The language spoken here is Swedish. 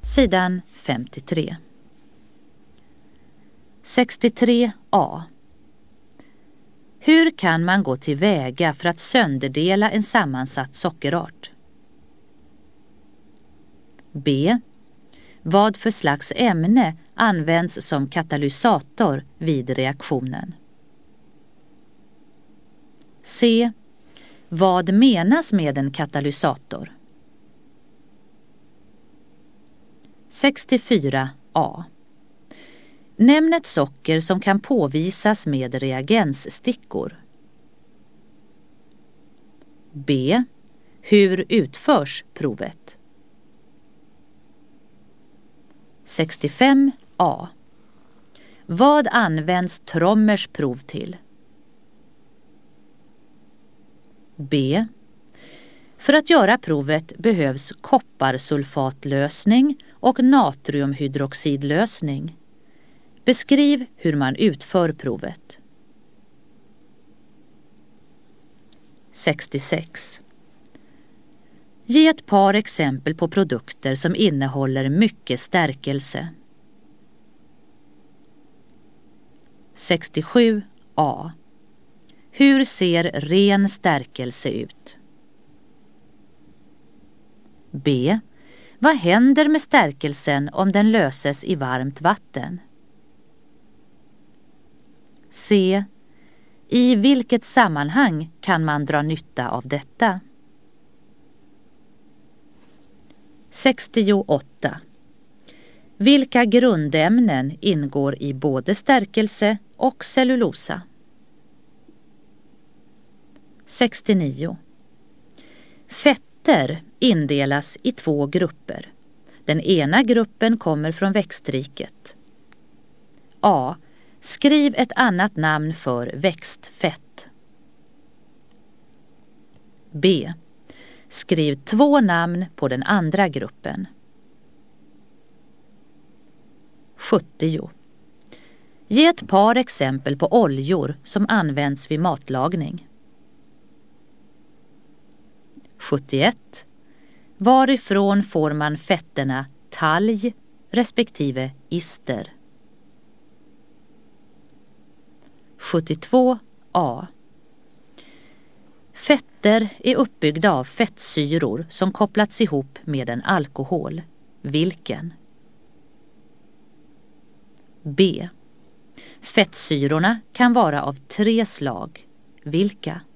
Sidan 53. 63a. Hur kan man gå tillväga för att sönderdela en sammansatt sockerart? B. Vad för slags ämne används som katalysator vid reaktionen? C. Vad menas med en katalysator? 64a. Nämn ett socker som kan påvisas med reagensstickor. B. Hur utförs provet? 65a. Vad används Trommers prov till? B. För att göra provet behövs kopparsulfatlösning och natriumhydroxidlösning. Beskriv hur man utför provet. 66. Ge ett par exempel på produkter som innehåller mycket stärkelse. 67a. Hur ser ren stärkelse ut? B. Vad händer med stärkelsen om den löses i varmt vatten? C. I vilket sammanhang kan man dra nytta av detta? 68. Vilka grundämnen ingår i både stärkelse och cellulosa? 69. Fetter indelas i två grupper. Den ena gruppen kommer från växtriket. A. Skriv ett annat namn för växtfett. B. Skriv 2 namn på den andra gruppen. 70. Ge ett par exempel på oljor som används vid matlagning. 71. Varifrån får man fetterna talg respektive ister? 72a. Fetter är uppbyggda av fettsyror som kopplats ihop med en alkohol. Vilken? B. Fettsyrorna kan vara av 3 slag. Vilka?